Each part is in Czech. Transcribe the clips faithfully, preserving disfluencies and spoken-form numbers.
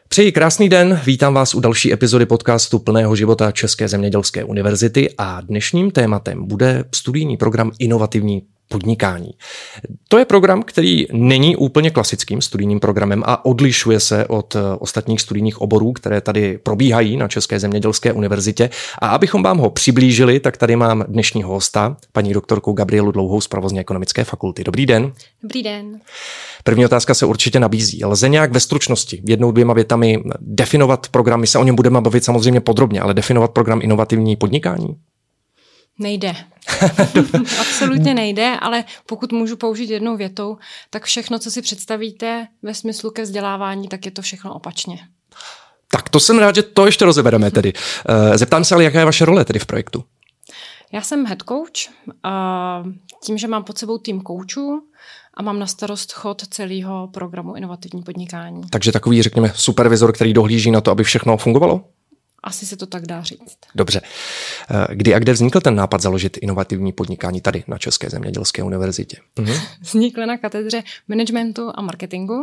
Přeji krásný den, vítám vás u další epizody podcastu Plného života České zemědělské univerzity a dnešním tématem bude studijní program Inovativní podnikání. To je program, který není úplně klasickým studijním programem a odlišuje se od ostatních studijních oborů, které tady probíhají na České zemědělské univerzitě. A abychom vám ho přiblížili, tak tady mám dnešního hosta, paní doktorku Gabrielu Dlouhou z Provozně ekonomické fakulty. Dobrý den. Dobrý den. První otázka se určitě nabízí. Lze nějak ve stručnosti, jednou, dvěma větami definovat program, my se o něm budeme bavit samozřejmě podrobně, ale definovat program Inovativní podnikání? Nejde. Absolutně nejde, ale pokud můžu použít jednou větou, tak všechno, co si představíte ve smyslu ke vzdělávání, tak je to všechno opačně. Tak to jsem rád, že to ještě rozebereme tedy. Zeptám se ale, jaká je vaše role tedy v projektu? Já jsem head coach. Tím, že mám pod sebou tým koučů a mám na starost chod celého programu Inovativní podnikání. Takže takový, řekněme, supervizor, který dohlíží na to, aby všechno fungovalo? Asi se to tak dá říct. Dobře. Kdy a kde vznikl ten nápad založit inovativní podnikání tady na České zemědělské univerzitě? Mhm. Vznikl na katedře managementu a marketingu.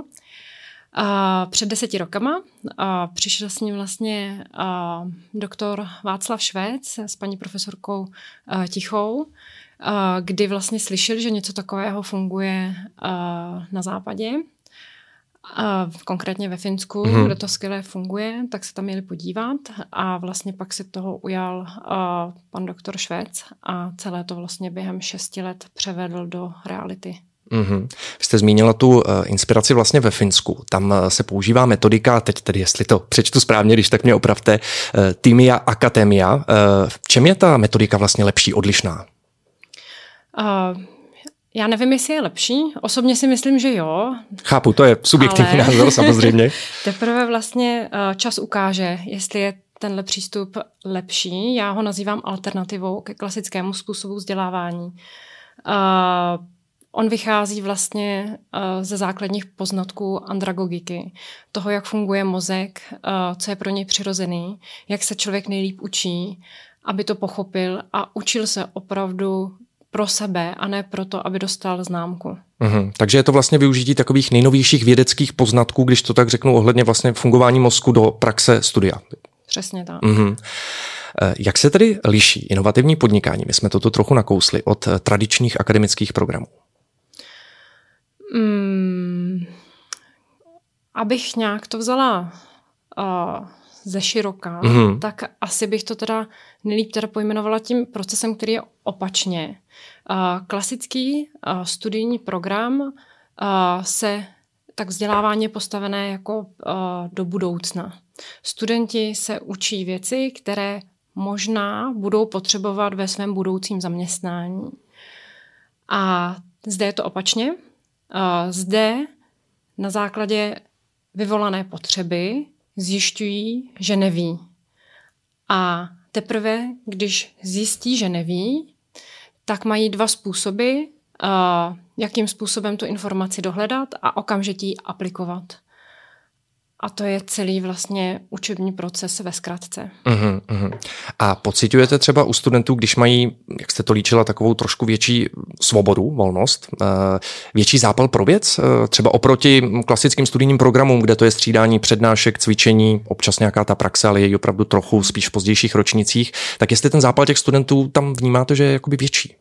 A před deseti rokama a přišel s ním vlastně a, doktor Václav Švéc s paní profesorkou a, Tichou, a, kdy vlastně slyšeli, že něco takového funguje a, na západě. A konkrétně ve Finsku, mm-hmm. kde to skvěle funguje, tak se tam měli podívat a vlastně pak se toho ujal uh, pan doktor Švéc a celé to vlastně během šesti let převedl do reality. Mm-hmm. Vy jste zmínila tu uh, inspiraci vlastně ve Finsku. Tam uh, se používá metodika, teď tedy, jestli to přečtu správně, když tak mě opravte, uh, Týmia Akademia. Uh, v čem je ta metodika vlastně lepší, odlišná? Uh, Já nevím, jestli je lepší. Osobně si myslím, že jo. Chápu, to je subjektivní ale názor samozřejmě. Teprve vlastně čas ukáže, jestli je tenhle přístup lepší. Já ho nazývám alternativou ke klasickému způsobu vzdělávání. Uh, on vychází vlastně uh, ze základních poznatků andragogiky, toho, jak funguje mozek, uh, co je pro něj přirozený, jak se člověk nejlíp učí, aby to pochopil a učil se opravdu pro sebe a ne proto, aby dostal známku. Uhum. Takže je to vlastně využití takových nejnovějších vědeckých poznatků, když to tak řeknu, ohledně vlastně fungování mozku do praxe studia. Přesně tak. Uhum. Jak se tedy liší inovativní podnikání? My jsme toto trochu nakousli od tradičních akademických programů. Hmm, abych nějak to vzala uh, ze široka, mm-hmm. tak asi bych to teda nejlíp teda pojmenovala tím procesem, který je opačně. Uh, klasický uh, studijní program uh, se tak vzdělávání je postavené jako uh, do budoucna. Studenti se učí věci, které možná budou potřebovat ve svém budoucím zaměstnání. A zde je to opačně. Uh, zde na základě vyvolané potřeby zjišťují, že neví. A teprve, když zjistí, že neví, tak mají dva způsoby, uh, jakým způsobem tu informaci dohledat a okamžitě ji aplikovat. A to je celý vlastně učební proces ve zkratce. Uhum, uhum. A pociťujete třeba u studentů, když mají, jak jste to líčila, takovou trošku větší svobodu, volnost, větší zápal pro věc, třeba oproti klasickým studijním programům, kde to je střídání přednášek, cvičení, občas nějaká ta praxe, ale je opravdu trochu spíš v pozdějších ročnicích, tak jestli ten zápal těch studentů tam vnímáte, že je jakoby větší?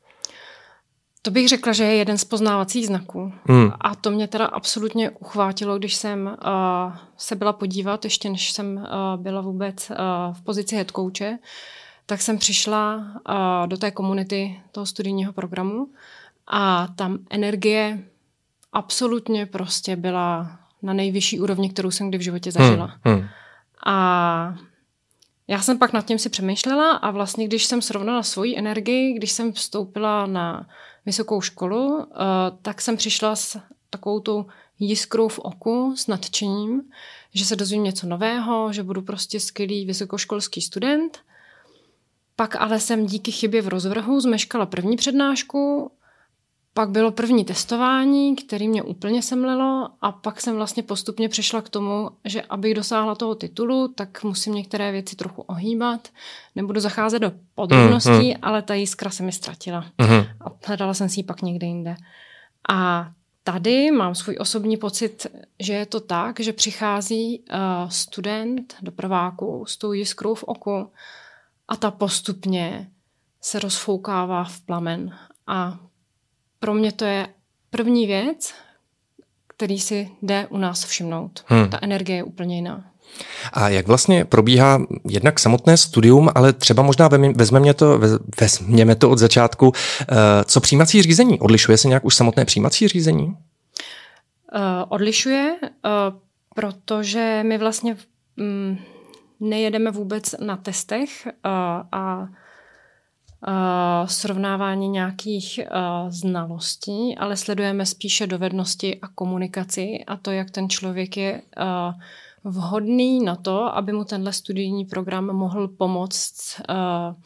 To bych řekla, že je jeden z poznávacích znaků. Hmm. A to mě teda absolutně uchvátilo, když jsem uh, se byla podívat, ještě než jsem uh, byla vůbec uh, v pozici head coache, tak jsem přišla uh, do té komunity toho studijního programu a tam energie absolutně prostě byla na nejvyšší úrovni, kterou jsem kdy v životě zažila. Hmm. Hmm. A já jsem pak nad tím si přemýšlela a vlastně, když jsem srovnala svoji energii, když jsem vstoupila na vysokou školu, tak jsem přišla s takovou tu jiskrou v oku, s nadšením, že se dozvím něco nového, že budu prostě skvělý vysokoškolský student. Pak ale jsem díky chybě v rozvrhu zmeškala první přednášku, pak bylo první testování, který mě úplně semlelo a pak jsem vlastně postupně přešla k tomu, že abych dosáhla toho titulu, tak musím některé věci trochu ohýbat. Nebudu zacházet do podrobností, mm, mm. ale ta jiskra se mi ztratila. Mm. A hledala jsem si ji pak někde jinde. A tady mám svůj osobní pocit, že je to tak, že přichází uh, student do prváku s tou jiskrou v oku a ta postupně se rozfoukává v plamen. A pro mě to je první věc, který si jde u nás všimnout. Hmm. Ta energie je úplně jiná. A jak vlastně probíhá jednak samotné studium, ale třeba možná vezmeme to, vezměme to od začátku. Co přijímací řízení? Odlišuje se nějak už samotné přijímací řízení? Uh, odlišuje, uh, protože my vlastně um, nejedeme vůbec na testech uh, a Uh, srovnávání nějakých uh, znalostí, ale sledujeme spíše dovednosti a komunikaci a to, jak ten člověk je uh, vhodný na to, aby mu tenhle studijní program mohl pomoct uh,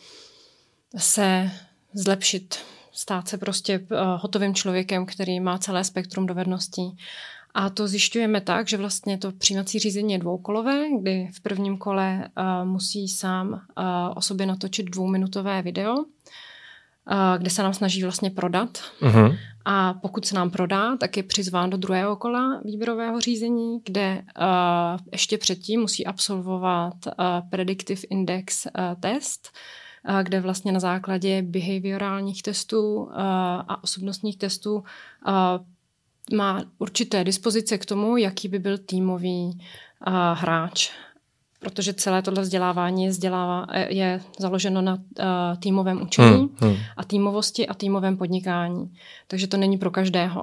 se zlepšit, stát se prostě uh, hotovým člověkem, který má celé spektrum dovedností. A to zjišťujeme tak, že vlastně to přijímací řízení je dvoukolové, kdy v prvním kole uh, musí sám uh, o sobě natočit dvouminutové video, uh, kde se nám snaží vlastně prodat. Uh-huh. A pokud se nám prodá, tak je přizván do druhého kola výběrového řízení, kde uh, ještě předtím musí absolvovat uh, Predictive Index uh, test, uh, kde vlastně na základě behaviorálních testů uh, a osobnostních testů uh, má určité dispozice k tomu, jaký by byl týmový uh, hráč. Protože celé tohle vzdělávání je, vzdělává, je založeno na uh, týmovém učení hmm, hmm. a týmovosti a týmovém podnikání. Takže to není pro každého.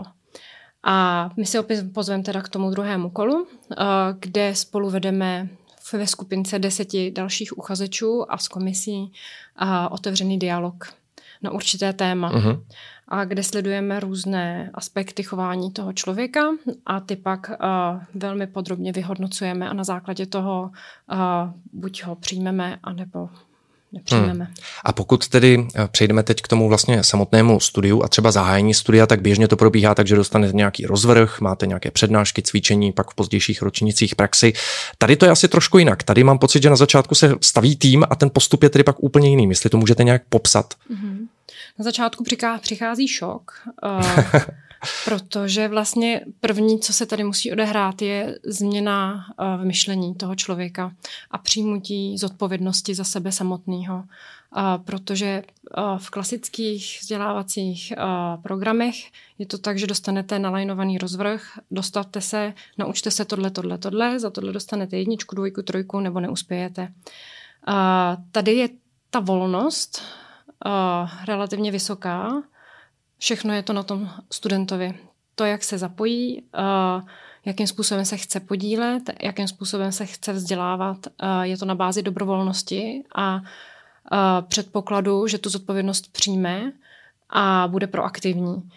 A my si opět pozveme teda k tomu druhému kolu, uh, kde spolu vedeme ve skupince deseti dalších uchazečů a s komisí uh, otevřený dialog na určité téma. Uh-huh. A kde sledujeme různé aspekty chování toho člověka a ty pak uh, velmi podrobně vyhodnocujeme a na základě toho uh, buď ho přijmeme, anebo nepřijmeme. Hmm. A pokud tedy přejdeme teď k tomu vlastně samotnému studiu a třeba zahájení studia, tak běžně to probíhá tak, že dostanete nějaký rozvrh, máte nějaké přednášky, cvičení, pak v pozdějších ročnících praxi. Tady to je asi trošku jinak. Tady mám pocit, že na začátku se staví tým a ten postup je tedy pak úplně jiný. Jestli to můžete nějak popsat. Hmm. Na začátku přichází šok, uh, protože vlastně první, co se tady musí odehrát, je změna uh, v myšlení toho člověka a přijmutí zodpovědnosti za sebe samotného. Uh, protože uh, v klasických vzdělávacích uh, programech je to tak, že dostanete nalajnovaný rozvrh, dostavte se, naučte se tohle, tohle, tohle, za tohle dostanete jedničku, dvojku, trojku nebo neuspějete. Uh, tady je ta volnost Uh, relativně vysoká. Všechno je to na tom studentovi. To, jak se zapojí, uh, jakým způsobem se chce podílet, jakým způsobem se chce vzdělávat, uh, je to na bázi dobrovolnosti a uh, předpokladu, že tu zodpovědnost přijme a bude proaktivní.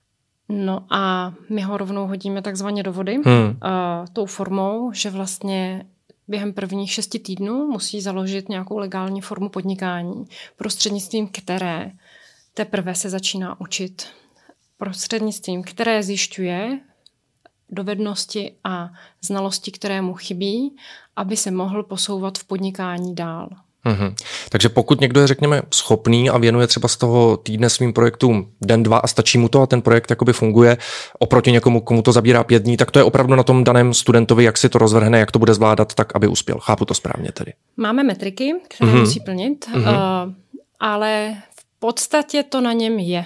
No a my ho rovnou hodíme takzvaně do vody hmm. uh, tou formou, že vlastně během prvních šesti týdnů musí založit nějakou legální formu podnikání, prostřednictvím které teprve se začíná učit. Prostřednictvím které zjišťuje dovednosti a znalosti, které mu chybí, aby se mohl posouvat v podnikání dál. Mhm. Takže pokud někdo je, řekněme, schopný a věnuje třeba z toho týdne svým projektům den, dva a stačí mu to a ten projekt jakoby funguje oproti někomu, komu to zabírá pět dní, tak to je opravdu na tom daném studentovi, jak si to rozvrhne, jak to bude zvládat, tak aby uspěl. Chápu to správně tedy. Máme metriky, které mhm. musí plnit, mhm. uh, ale v podstatě to na něm je.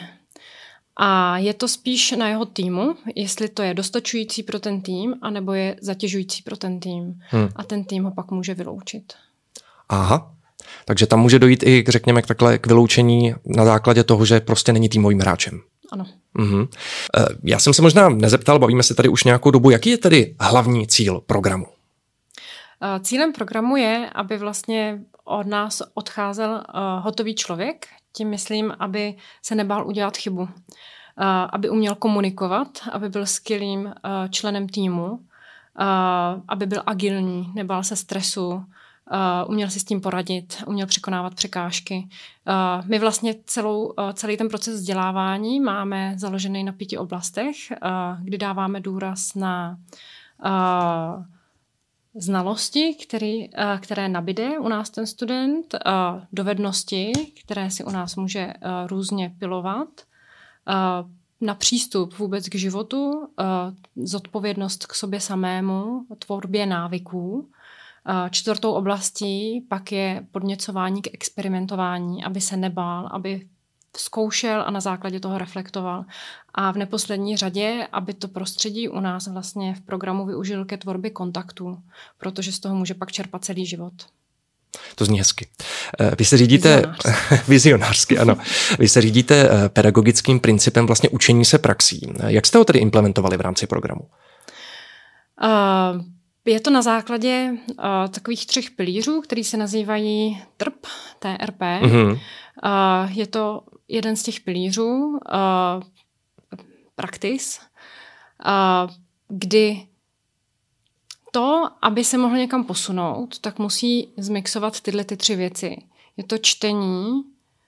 A je to spíš na jeho týmu, jestli to je dostačující pro ten tým, anebo je zatěžující pro ten tým. Hmm. A ten tým ho pak může vyloučit. Aha. Takže tam může dojít i, řekněme, k takhle k vyloučení na základě toho, že prostě není týmovým hráčem. Ano. Mhm. Já jsem se možná nezeptal, bavíme se tady už nějakou dobu, jaký je tedy hlavní cíl programu? Cílem programu je, aby vlastně od nás odcházel hotový člověk, tím myslím, aby se nebál udělat chybu, aby uměl komunikovat, aby byl skvělým členem týmu, aby byl agilní, nebál se stresu, Uh, uměl si s tím poradit, uměl překonávat překážky. Uh, my vlastně celou, uh, celý ten proces vzdělávání máme založený na pěti oblastech, uh, kdy dáváme důraz na uh, znalosti, který, uh, které nabide u nás ten student, uh, dovednosti, které si u nás může uh, různě pilovat, uh, na přístup vůbec k životu, zodpovědnost k sobě samému, tvorbě návyků. Čtvrtou oblastí pak je podněcování k experimentování, aby se nebál, aby zkoušel a na základě toho reflektoval. A v neposlední řadě, aby to prostředí u nás vlastně v programu využil ke tvorbě kontaktů, protože z toho může pak čerpat celý život. To zní hezky. Vy se řídíte vizionářsky, vizionářsky ano. Vy se řídíte pedagogickým principem vlastně učení se praxí. Jak jste ho tedy implementovali v rámci programu? Uh, je to na základě uh, takových třech pilířů, který se nazývají T R P, T R P. Mm-hmm. Uh, je to jeden z těch pilířů, uh, practice, uh, kdy to, aby se mohl někam posunout, tak musí zmixovat tyhle ty tři věci. Je to čtení,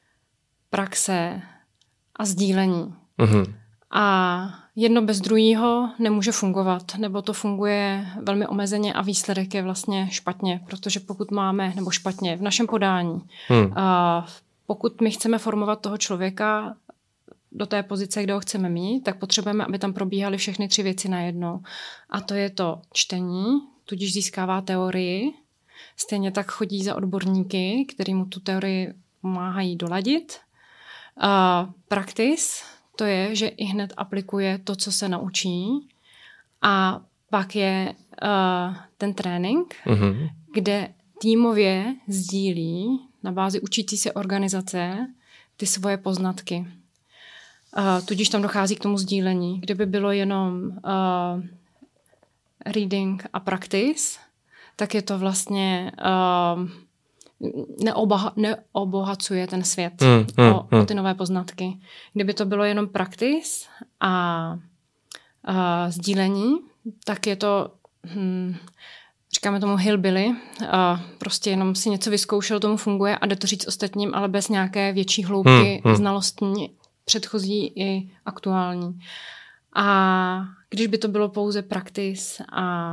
praxe a sdílení. Mm-hmm. A jedno bez druhého nemůže fungovat, nebo to funguje velmi omezeně a výsledek je vlastně špatně, protože pokud máme, nebo špatně, v našem podání, hmm. a pokud my chceme formovat toho člověka do té pozice, kde ho chceme mít, tak potřebujeme, aby tam probíhaly všechny tři věci najednou. A to je to čtení, tudíž získává teorii, stejně tak chodí za odborníky, který mu tu teorii pomáhají doladit. A practice, to je, že i hned aplikuje to, co se naučí. A pak je uh, ten trénink, mm-hmm. kde týmově sdílí na bázi učící se organizace ty svoje poznatky. Uh, tudíž tam dochází k tomu sdílení. Kdyby bylo jenom uh, reading a practice, tak je to vlastně uh, neoboha- neobohacuje ten svět mm, mm, o, mm. o ty nové poznatky. Kdyby to bylo jenom practice a uh, sdílení, tak je to, hm, říkáme tomu hillbilly, uh, prostě jenom si něco vyzkoušel, tomu funguje a jde to říct ostatním, ale bez nějaké větší hloubky mm, mm. znalostní, předchozí i aktuální. A když by to bylo pouze practice a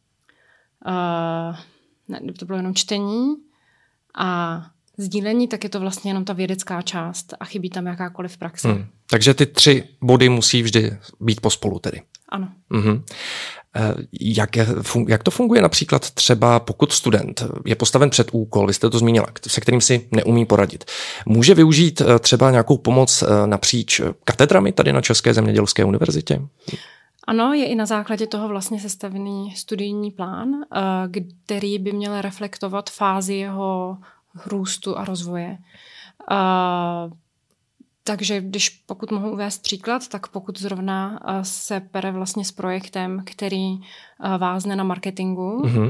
uh, ne, kdyby to bylo jenom čtení a sdílení, tak je to vlastně jenom ta vědecká část a chybí tam jakákoliv praxe. Hmm. Takže ty tři body musí vždy být pospolu tedy. Ano. Mhm. Jak, je, jak to funguje například třeba, pokud student je postaven před úkol, vy jste to zmínila, se kterým si neumí poradit. Může využít třeba nějakou pomoc napříč katedrami tady na České zemědělské univerzitě? Ano, je i na základě toho vlastně sestavený studijní plán, který by měl reflektovat fázi jeho růstu a rozvoje. Takže když pokud mohu uvést příklad, tak pokud zrovna se pere vlastně s projektem, který vázne na marketingu, mm-hmm.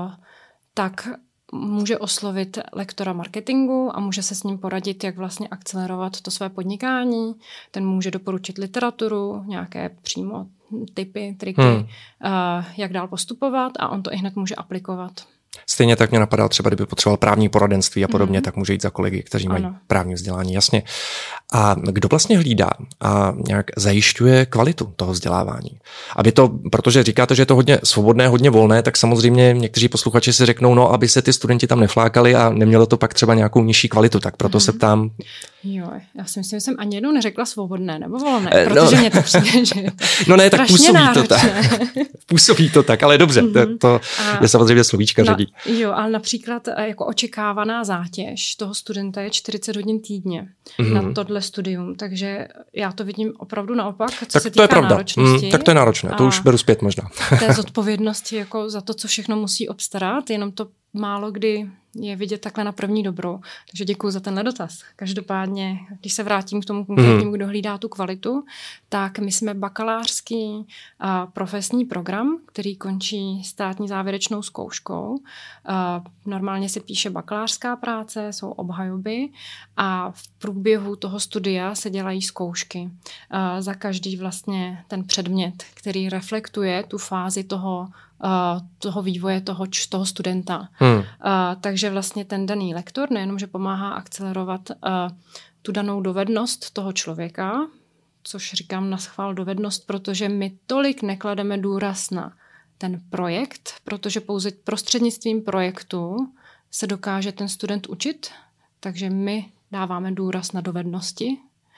tak může oslovit lektora marketingu a může se s ním poradit, jak vlastně akcelerovat to své podnikání. Ten může doporučit literaturu, nějaké přímo tipy, triky, hmm. jak dál postupovat a on to i hned může aplikovat. Stejně tak mě napadá třeba, kdyby potřeboval právní poradenství a podobně, mm. tak může jít za kolegy, kteří mají ano. právní vzdělání, jasně. A kdo vlastně hlídá a nějak zajišťuje kvalitu toho vzdělávání? Aby to, protože říkáte, že je to hodně svobodné, hodně volné, tak samozřejmě někteří posluchači si řeknou, no, aby se ty studenti tam neflákali a nemělo to pak třeba nějakou nižší kvalitu, tak proto mm. se ptám. Jo, já si myslím, že jsem ani jednou neřekla svobodné nebo volné, eh, protože no, mě to přijde, že je to no ne, tak působí náročné. to tak. Působí to tak, ale dobře, mm-hmm. to, to a je samozřejmě slovíčka no, ředí. Jo, ale například jako očekávaná zátěž toho studenta je čtyřicet hodin týdně mm-hmm. na tohle studium, takže já to vidím opravdu naopak, co tak se to týká je náročnosti. Mm, tak to je náročné, to už beru zpět možná. Té zodpovědnosti jako za to, co všechno musí obstarat, jenom to málo kdy je vidět takhle na první dobrou. Takže děkuji za tenhle dotaz. Každopádně, když se vrátím k tomu konkrétnímu, kdo hlídá tu kvalitu, tak my jsme bakalářský a profesní program, který končí státní závěrečnou zkouškou. A normálně se píše bakalářská práce, jsou obhajoby a v průběhu toho studia se dělají zkoušky. A za každý vlastně ten předmět, který reflektuje tu fázi toho Uh, toho vývoje toho, toho studenta. Hmm. Uh, takže vlastně ten daný lektor nejenom, že pomáhá akcelerovat uh, tu danou dovednost toho člověka, což říkám na schvál dovednost, protože my tolik neklademe důraz na ten projekt, protože pouze prostřednictvím projektu se dokáže ten student učit, takže my dáváme důraz na dovednosti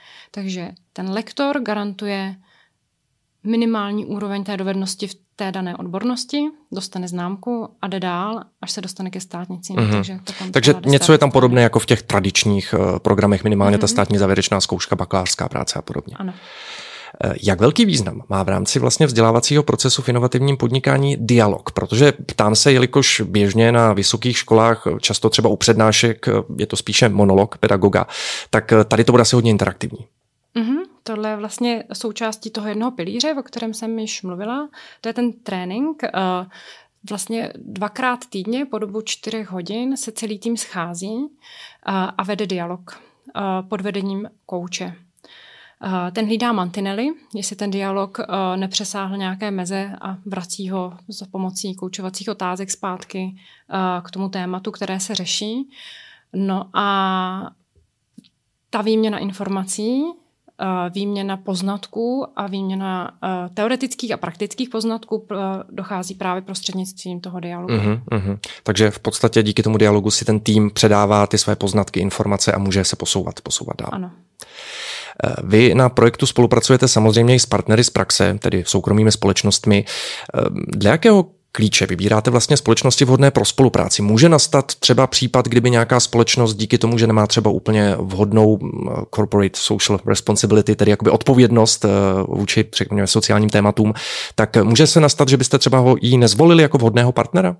Takže ten lektor garantuje minimální úroveň té dovednosti v té dané odbornosti, dostane známku a jde dál, až se dostane ke státnicím. Mm-hmm. Takže, takže něco je tam podobné jako v těch tradičních uh, programech, minimálně mm-hmm. ta státní závěrečná zkouška, bakalářská práce a podobně. Ano. Jak velký význam má v rámci vlastně vzdělávacího procesu v inovativním podnikání dialog? Protože ptám se, jelikož běžně na vysokých školách, často třeba u přednášek, je to spíše monolog pedagoga, tak tady to bude asi hodně interaktivní. Mm-hmm. Tohle je vlastně součástí toho jednoho pilíře, o kterém jsem již mluvila. To je ten trénink. Vlastně dvakrát týdně po dobu čtyřech hodin se celý tým schází a vede dialog pod vedením kouče. Ten hlídá mantinely, jestli ten dialog nepřesáhl nějaké meze a vrací ho za pomocí koučovacích otázek zpátky k tomu tématu, které se řeší. No a ta výměna informací, výměna poznatků a výměna teoretických a praktických poznatků dochází právě prostřednictvím toho dialogu. Uh-huh, uh-huh. Takže v podstatě díky tomu dialogu si ten tým předává ty své poznatky, informace a může se posouvat, posouvat dál. Ano. Vy na projektu spolupracujete samozřejmě i s partnery z praxe, tedy soukromými společnostmi. Dle jakého klíče vybíráte vlastně společnosti vhodné pro spolupráci? Může nastat třeba případ, kdyby nějaká společnost díky tomu, že nemá třeba úplně vhodnou corporate social responsibility, tedy jakoby odpovědnost vůči řekněme sociálním tématům, tak může se nastat, že byste třeba ho jí nezvolili jako vhodného partnera?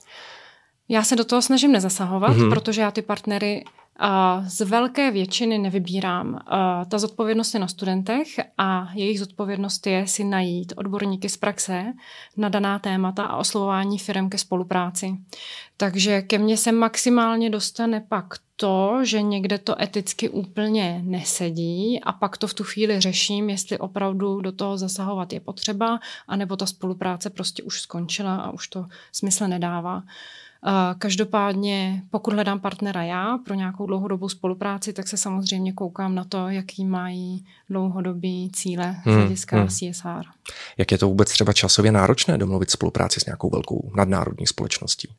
Já se do toho snažím nezasahovat, mm-hmm. protože já ty partnery a z velké většiny nevybírám. A ta zodpovědnost je na studentech a jejich zodpovědnost je si najít odborníky z praxe na daná témata a oslovování firem ke spolupráci. Takže ke mně se maximálně dostane pak to, že někde to eticky úplně nesedí a pak to v tu chvíli řeším, jestli opravdu do toho zasahovat je potřeba, anebo ta spolupráce prostě už skončila a už to smysl nedává. Každopádně, pokud hledám partnera já pro nějakou dlouhodobou spolupráci, tak se samozřejmě koukám na to, jaký mají dlouhodobý cíle z hlediska hmm, hmm. C S R. Jak je to vůbec třeba časově náročné domluvit spolupráci s nějakou velkou nadnárodní společností?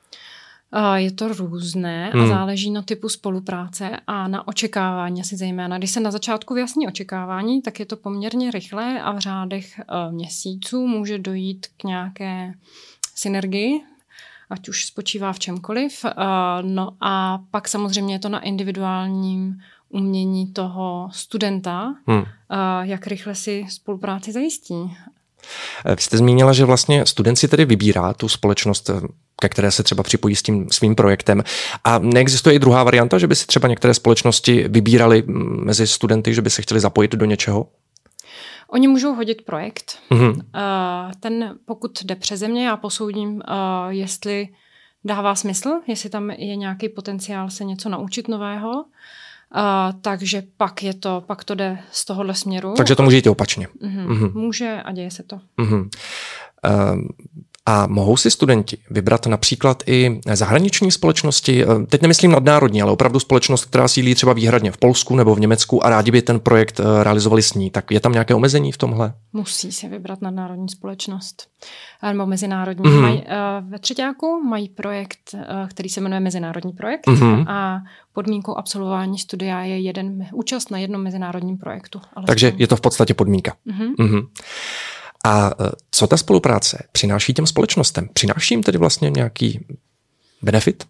Je to různé a hmm. záleží na typu spolupráce a na očekávání asi zejména. Když se na začátku vyjasní očekávání, tak je to poměrně rychlé a v řádech měsíců může dojít k nějaké synergii, ať už spočívá v čemkoliv. No a pak samozřejmě je to na individuálním umění toho studenta, hmm. jak rychle si spolupráci zajistí. Vy jste zmínila, že vlastně student si tedy vybírá tu společnost, ke které se třeba připojí s tím svým projektem. A neexistuje i druhá varianta, že by si třeba některé společnosti vybírali mezi studenty, že by se chtěli zapojit do něčeho? Oni můžou hodit projekt. Mm-hmm. Ten, pokud jde přeze mě, já posoudím, jestli dává smysl, jestli tam je nějaký potenciál se něco naučit nového. Takže pak je to, pak to jde z tohohle směru. Takže to může jít opačně. Mm-hmm. Mm-hmm. Může a děje se to. Mm-hmm. Uh... A mohou si studenti vybrat například i zahraniční společnosti, teď nemyslím nadnárodní, ale opravdu společnost, která sídlí třeba výhradně v Polsku nebo v Německu a rádi by ten projekt realizovali s ní. Tak je tam nějaké omezení v tomhle? Musí si vybrat nadnárodní společnost nebo mezinárodní. Mm-hmm. Mají, ve třetíku mají projekt, který se jmenuje Mezinárodní projekt mm-hmm. a podmínkou absolvování studia je jeden, účast na jednom mezinárodním projektu. Takže je to v podstatě podmínka. Mm-hmm. Mm-hmm. A co ta spolupráce přináší těm společnostem? Přináší jim tedy vlastně nějaký benefit?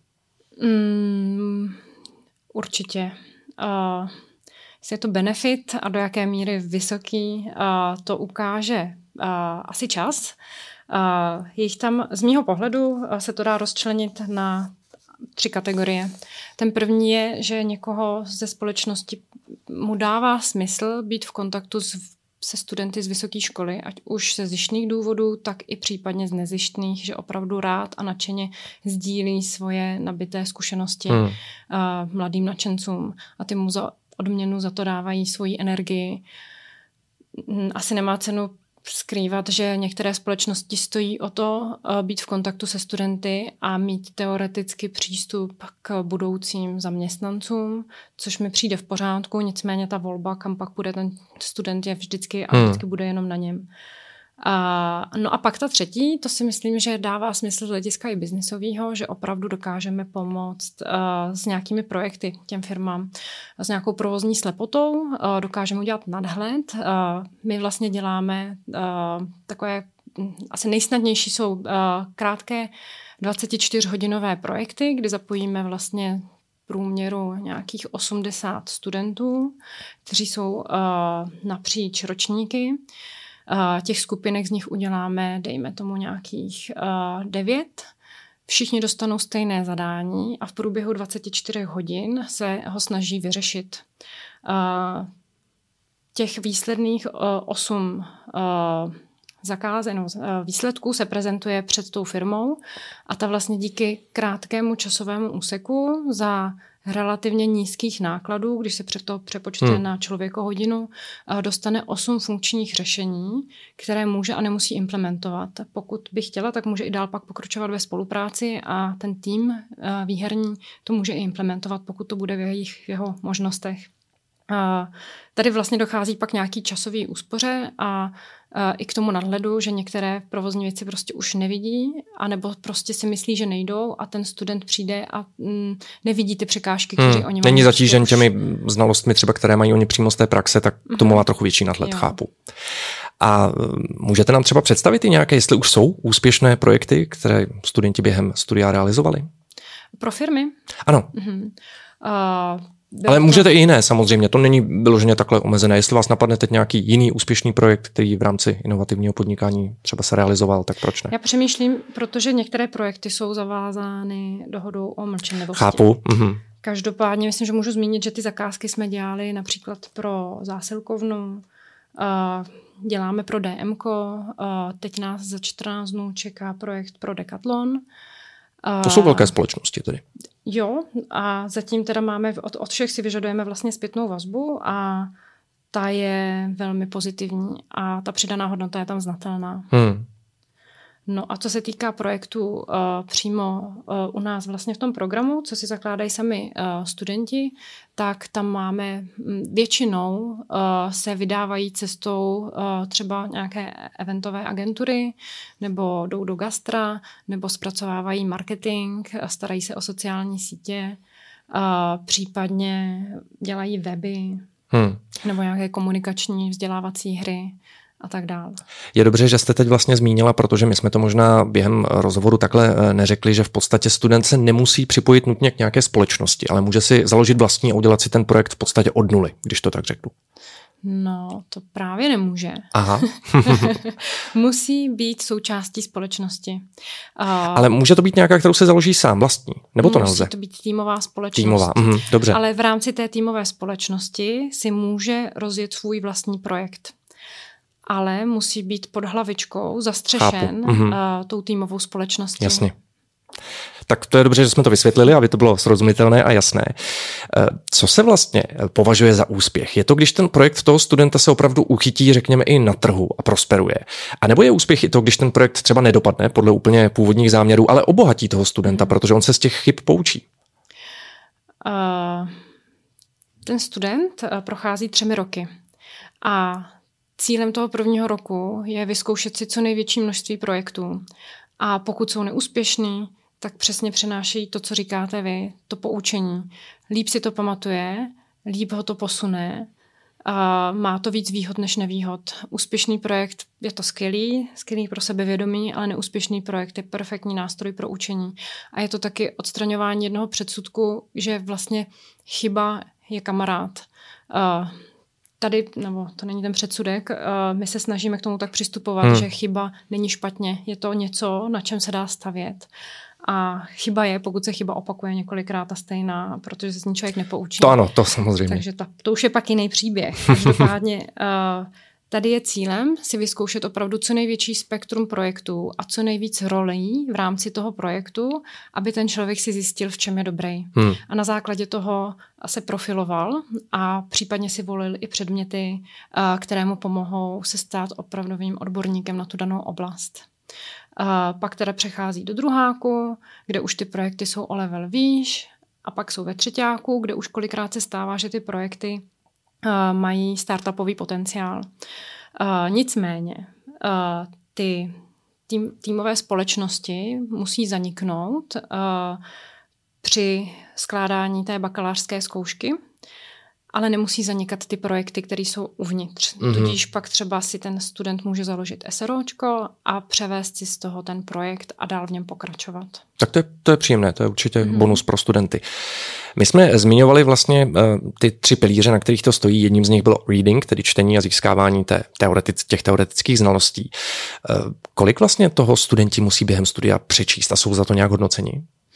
Mm, určitě. Uh, je to benefit a do jaké míry vysoký, uh, to ukáže uh, asi čas. Uh, je jich tam, z mýho pohledu uh, se to dá rozčlenit na tři kategorie. Ten první je, že někoho ze společnosti mu dává smysl být v kontaktu s se studenty z vysoké školy, ať už ze zištných důvodů, tak i případně z nezištných, že opravdu rád a nadšeně sdílí svoje nabité zkušenosti hmm. uh, mladým nadšencům a ty mu za odměnu za to dávají svoji energii. Asi nemá cenu skrývat, že některé společnosti stojí o to uh, být v kontaktu se studenty a mít teoreticky přístup k budoucím zaměstnancům, což mi přijde v pořádku, nicméně ta volba, kam pak bude ten student, je vždycky a vždycky hmm. bude jenom na něm. Uh, no a pak ta třetí, to si myslím, že dává smysl z hlediska i biznisového, že opravdu dokážeme pomoct uh, s nějakými projekty těm firmám, s nějakou provozní slepotou, uh, dokážeme udělat nadhled. Uh, my vlastně děláme uh, takové, asi nejsnadnější jsou uh, krátké dvacetičtyřhodinové projekty, kdy zapojíme vlastně průměru nějakých osmdesát studentů, kteří jsou uh, napříč ročníky. Uh, těch skupinek z nich uděláme, dejme tomu nějakých uh, devět. Všichni dostanou stejné zadání a v průběhu dvacet čtyři hodin se ho snaží vyřešit. Uh, těch výsledných uh, osm uh, zakázek, no, výsledků se prezentuje před tou firmou a ta vlastně díky krátkému časovému úseku za relativně nízkých nákladů, když se to přepočte hmm. na člověkohodinu, dostane osm funkčních řešení, které může a nemusí implementovat. Pokud by chtěla, tak může i dál pak pokračovat ve spolupráci a ten tým výherní to může i implementovat, pokud to bude v jejich, jeho možnostech. Tady vlastně dochází pak nějaký časový úspoře a i k tomu nadhledu, že některé provozní věci prostě už nevidí, anebo prostě si myslí, že nejdou a ten student přijde a mm, nevidí ty překážky, které hmm. oni mají. Není zatížen už těmi znalostmi třeba, které mají oni přímo z té praxe, tak k tomu má trochu větší nadhled, jo. Chápu. A můžete nám třeba představit i nějaké, jestli už jsou úspěšné projekty, které studenti během studia realizovali? Pro firmy? Ano. Uh-huh. Uh, Ale můžete i jiné, samozřejmě, to není vyloženě takhle omezené. Jestli vás napadne teď nějaký jiný úspěšný projekt, který v rámci inovativního podnikání třeba se realizoval, tak proč ne? Já přemýšlím, protože některé projekty jsou zavázány dohodou o mlčenlivosti. Chápu. Mhm. Každopádně myslím, že můžu zmínit, že ty zakázky jsme dělali například pro zásilkovnu, děláme pro D M ko, teď nás za čtrnáct dnů čeká projekt pro Decathlon. To jsou velké společnosti tedy. Jo, a zatím teda máme, od, od všech si vyžadujeme vlastně zpětnou vazbu a ta je velmi pozitivní a ta přidaná hodnota je tam znatelná. Hmm. No a co se týká projektu uh, přímo uh, u nás vlastně v tom programu, co si zakládají sami uh, studenti, tak tam máme většinou uh, se vydávají cestou uh, třeba nějaké eventové agentury, nebo jdou do gastra, nebo zpracovávají marketing, starají se o sociální sítě, uh, případně dělají weby, hmm. nebo nějaké komunikační vzdělávací hry a tak dále. Je dobře, že jste teď vlastně zmínila, protože my jsme to možná během rozhovoru takhle neřekli, že v podstatě student se nemusí připojit nutně k nějaké společnosti, ale může si založit vlastní a udělat si ten projekt v podstatě od nuly, když to tak řeknu. No, to právě nemůže. Aha. Musí být součástí společnosti. Uh, ale může to být nějaká, kterou se založí sám vlastní, nebo to nelze? Musí to být týmová společnost. Týmová, mhm, dobře. Ale v rámci té týmové společnosti si může rozjet svůj vlastní projekt. Ale musí být pod hlavičkou zastřešen uh, tou týmovou společností. Jasně. Tak to je dobře, že jsme to vysvětlili, aby to bylo srozumitelné a jasné. Co se vlastně považuje za úspěch? Je to, když ten projekt toho studenta se opravdu uchytí, řekněme, i na trhu a prosperuje? A nebo je úspěch i to, když ten projekt třeba nedopadne podle úplně původních záměrů, ale obohatí toho studenta, protože on se z těch chyb poučí? Uh, ten student uh, prochází třemi roky a cílem toho prvního roku je vyzkoušet si co největší množství projektů. A pokud jsou neúspěšný, tak přesně přinášejí to, co říkáte vy, to poučení. Líp si to pamatuje, líp ho to posune, a má to víc výhod než nevýhod. Úspěšný projekt je to skvělý, skvělý pro sebevědomí, ale neúspěšný projekt je perfektní nástroj pro učení. A je to taky odstraňování jednoho předsudku, že vlastně chyba je kamarád. Uh, Tady, nebo to není ten předsudek, my se snažíme k tomu tak přistupovat, hmm. že chyba není špatně. Je to něco, na čem se dá stavět. A chyba je, pokud se chyba opakuje několikrát a stejná, protože se z ní člověk nepoučí. To ano, to samozřejmě. Takže ta, to už je pak jiný příběh. Každopádně tady je cílem si vyzkoušet opravdu co největší spektrum projektů a co nejvíc rolí v rámci toho projektu, aby ten člověk si zjistil, v čem je dobrý. Hmm. A na základě toho se profiloval a případně si volil i předměty, které mu pomohou se stát opravdovým odborníkem na tu danou oblast. Pak teda přechází do druháku, kde už ty projekty jsou o level výš, a pak jsou ve třetíku, kde už kolikrát se stává, že ty projekty mají startupový potenciál. Nicméně, ty tým, týmové společnosti musí zaniknout uh, při skládání té bakalářské zkoušky, ale nemusí zanikat ty projekty, které jsou uvnitř. Mm-hmm. Tudíž pak třeba si ten student může založit SROčko a převést si z toho ten projekt a dál v něm pokračovat. Tak to je, to je příjemné, to je určitě mm-hmm. bonus pro studenty. My jsme zmiňovali vlastně uh, ty tři pilíře, na kterých to stojí. Jedním z nich bylo reading, tedy čtení a získávání té teoretic, těch teoretických znalostí. Uh, kolik vlastně toho studenti musí během studia přečíst a jsou za to nějak hodnoceni?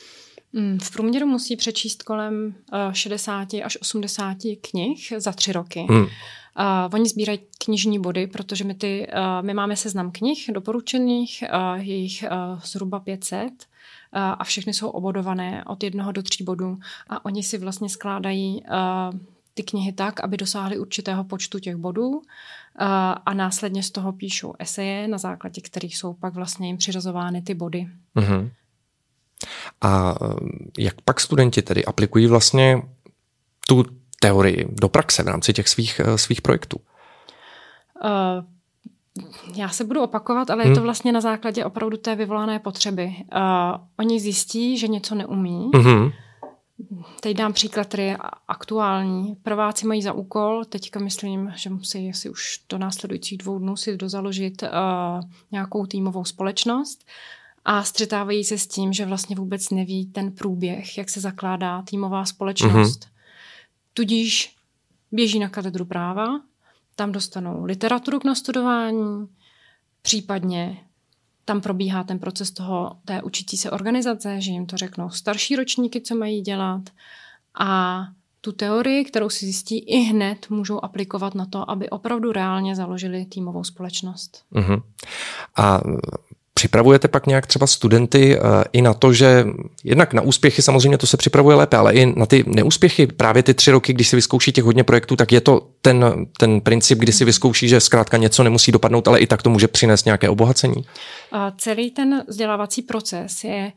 V průměru musí přečíst kolem šedesát až osmdesát knih za tři roky. Hmm. Uh, oni sbírají knižní body, protože my, ty, uh, my máme seznam knih doporučených, uh, je jich uh, zhruba pět set uh, a všechny jsou obodované od jednoho do tří bodů. A oni si vlastně skládají uh, ty knihy tak, aby dosáhli určitého počtu těch bodů uh, a následně z toho píšou eseje, na základě kterých jsou pak vlastně jim přiřazovány ty body. Hmm. A jak pak studenti tedy aplikují vlastně tu teorii do praxe v rámci těch svých, svých projektů? Uh, já se budu opakovat, ale hmm. je to vlastně na základě opravdu té vyvolané potřeby. Uh, oni zjistí, že něco neumí. Hmm. Teď dám příklad, který je aktuální. Prváci mají za úkol, teďka myslím, že musí asi už do následujících dvou dnů si dozaložit uh, nějakou týmovou společnost. A střetávají se s tím, že vlastně vůbec neví ten průběh, jak se zakládá týmová společnost. Mm-hmm. Tudíž běží na katedru práva, tam dostanou literaturu k nastudování, případně tam probíhá ten proces toho, té učící se organizace, že jim to řeknou starší ročníky, co mají dělat. A tu teorii, kterou si zjistí, i hned můžou aplikovat na to, aby opravdu reálně založili týmovou společnost. Mm-hmm. A připravujete pak nějak třeba studenty uh, i na to, že jednak na úspěchy samozřejmě to se připravuje lépe, ale i na ty neúspěchy, právě ty tři roky, když si vyzkouší těch hodně projektů, tak je to ten, ten princip, kdy si vyzkouší, že zkrátka něco nemusí dopadnout, ale i tak to může přinést nějaké obohacení? A celý ten vzdělávací proces je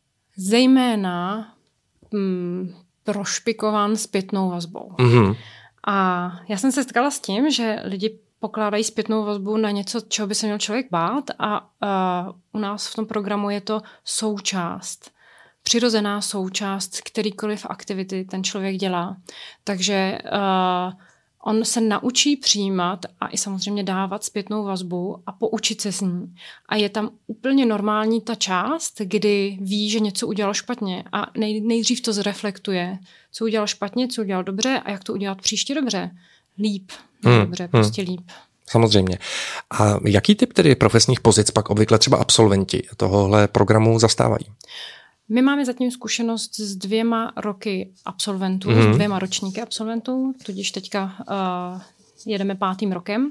zejména mm, prošpikován zpětnou vazbou. Mm-hmm. A já jsem se setkala s tím, že lidi pokládají zpětnou vazbu na něco, čeho by se měl člověk bát a uh, u nás v tom programu je to součást, přirozená součást kterýkoliv aktivity ten člověk dělá. Takže uh, on se naučí přijímat a i samozřejmě dávat zpětnou vazbu a poučit se s ní. A je tam úplně normální ta část, kdy ví, že něco udělal špatně a nej, nejdřív to zreflektuje, co udělal špatně, co udělal dobře a jak to udělat příště dobře. Líp. Hmm, dobře, prostě hmm. líp. Samozřejmě. A jaký typ tedy profesních pozic pak obvykle třeba absolventi tohohle programu zastávají? My máme zatím zkušenost s dvěma roky absolventů, mm-hmm. s dvěma ročníky absolventů, tudíž teďka uh, jedeme pátým rokem.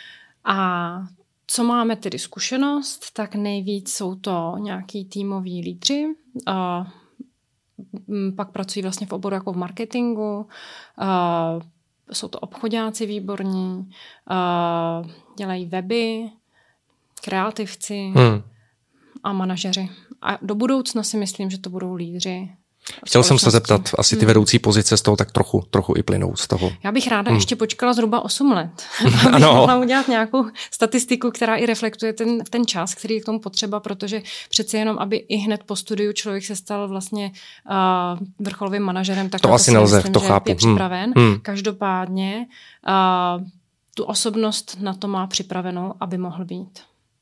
A co máme tedy zkušenost, tak nejvíc jsou to nějaký týmoví lídři, uh, pak pracují vlastně v oboru jako v marketingu, uh, jsou to obchodáci výborní, uh, dělají weby, kreativci hmm. a manažeři. A do budoucna si myslím, že to budou lídři. Chtěl jsem se zeptat, asi ty vedoucí pozice z toho tak trochu, trochu i plynou z toho. Já bych ráda hmm. ještě počkala zhruba osm let, abych mohla udělat nějakou statistiku, která i reflektuje ten, ten čas, který je k tomu potřeba, protože přece jenom, aby i hned po studiu člověk se stal vlastně uh, vrcholovým manažerem, tak to asi to nelze, myslím, to že chápu. je připraven. Hmm. Každopádně uh, tu osobnost na to má připravenou, aby mohl být.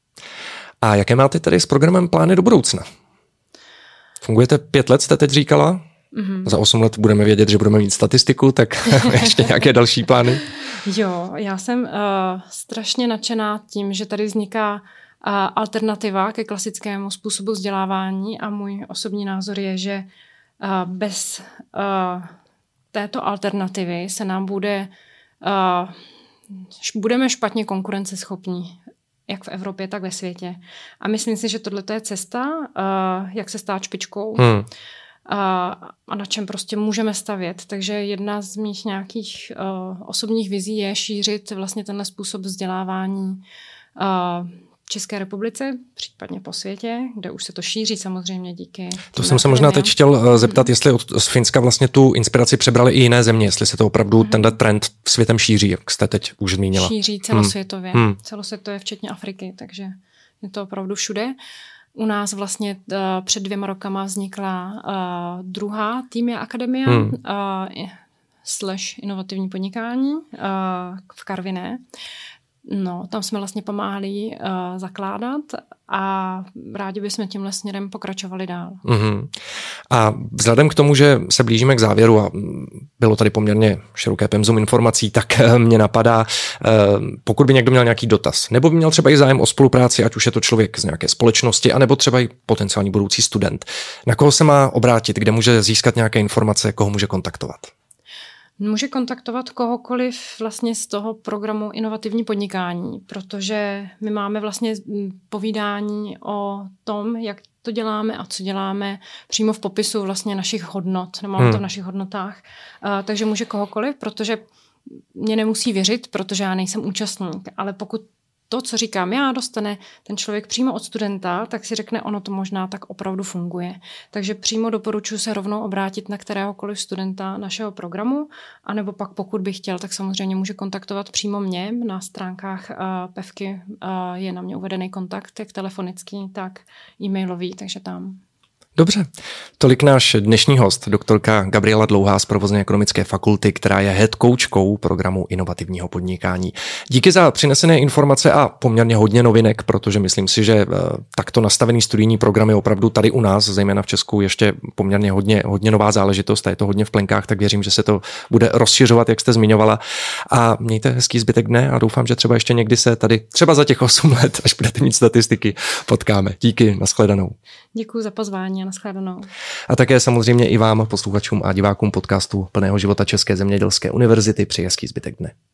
A jaké máte tady s programem plány do budoucna? Fungujete pět let, jste teď říkala? Mm-hmm. Za osm let budeme vědět, že budeme mít statistiku, tak ještě nějaké další plány? Jo, já jsem uh, strašně nadšená tím, že tady vzniká uh, alternativa ke klasickému způsobu vzdělávání a můj osobní názor je, že uh, bez uh, této alternativy se nám bude, uh, budeme špatně konkurenceschopní. Jak v Evropě, tak ve světě. A myslím si, že tohle je cesta, uh, jak se stát špičkou hmm. uh, a na čem prostě můžeme stavět. Takže jedna z mých nějakých uh, osobních vizí je šířit vlastně tenhle způsob vzdělávání uh, České republice, případně po světě, kde už se to šíří samozřejmě díky. To jsem se možná teď chtěl zeptat, jestli od, z Finska vlastně tu inspiraci přebrali i jiné země, jestli se to opravdu hmm. tenhle trend světem šíří, jak jste teď už zmínila. Šíří celosvětově, hmm. celosvětově včetně Afriky, takže je to opravdu všude. U nás vlastně uh, před dvěma rokama vznikla uh, druhá Týmia Akademia, hmm. uh, slash inovativní podnikání uh, v Karviné. No, tam jsme vlastně pomáhali uh, zakládat a rádi bychom tímhle směrem pokračovali dál. Mm-hmm. A vzhledem k tomu, že se blížíme k závěru a bylo tady poměrně široké pemzum informací, tak mě napadá, pokud by někdo měl nějaký dotaz, nebo by měl třeba i zájem o spolupráci, ať už je to člověk z nějaké společnosti, anebo třeba i potenciální budoucí student. Na koho se má obrátit, kde může získat nějaké informace, koho může kontaktovat? Může kontaktovat kohokoliv vlastně z toho programu Inovativní podnikání, protože my máme vlastně povídání o tom, jak to děláme a co děláme přímo v popisu vlastně našich hodnot. Nemáme hmm. to v našich hodnotách. Uh, takže může kohokoliv, protože mě nemusí věřit, protože já nejsem účastník, ale pokud to, co říkám já, dostane ten člověk přímo od studenta, tak si řekne, ono to možná tak opravdu funguje. Takže přímo doporučuji se rovnou obrátit na kteréhokoliv studenta našeho programu, anebo pak pokud by chtěl, tak samozřejmě může kontaktovat přímo mě. Na stránkách uh, Pevky uh, je na mě uvedený kontakt, jak telefonický, tak e-mailový, takže tam. Dobře, tolik náš dnešní host, doktorka Gabriela Dlouhá z Provozně ekonomické fakulty, která je head coachkou programu inovativního podnikání. Díky za přinesené informace a poměrně hodně novinek, protože myslím si, že takto nastavený studijní program je opravdu tady u nás, zejména v Česku, ještě poměrně hodně, hodně nová záležitost a je to hodně v plenkách, tak věřím, že se to bude rozšiřovat, jak jste zmiňovala. A mějte hezký zbytek dne a doufám, že třeba ještě někdy se tady, třeba za těch osm let, až budete mít statistiky, potkáme. Díky, nashledanou. Děkuji za pozvání. Nashledanou. A také samozřejmě i vám, posluchačům a divákům podcastu Plného života České zemědělské univerzity, přeji hezký zbytek dne.